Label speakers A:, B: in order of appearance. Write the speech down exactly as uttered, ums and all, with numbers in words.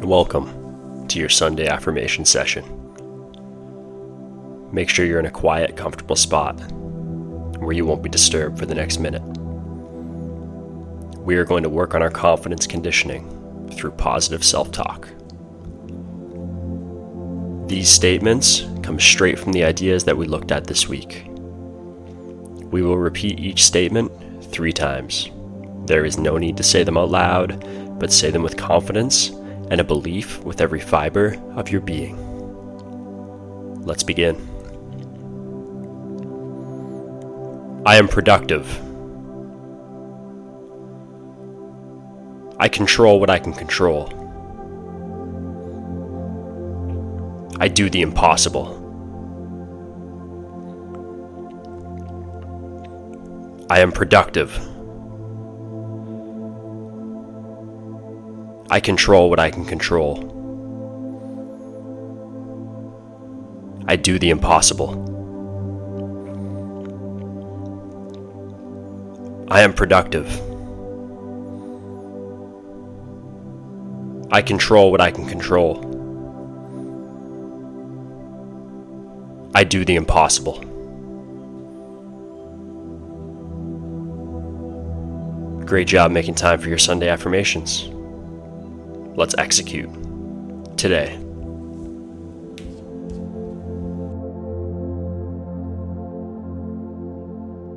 A: Welcome to your Sunday affirmation session. Make sure you're in a quiet, comfortable spot where you won't be disturbed for the next minute. We are going to work on our confidence conditioning through positive self-talk. These statements come straight from the ideas that we looked at this week. We will repeat each statement three times. There is no need to say them out loud, but say them with confidence and a belief with every fiber of your being. Let's begin. I am productive. I control what I can control. I do the impossible. I am productive. I control what I can control. I do the impossible. I am productive. I control what I can control. I do the impossible. Great job making time for your Sunday affirmations. Let's execute today.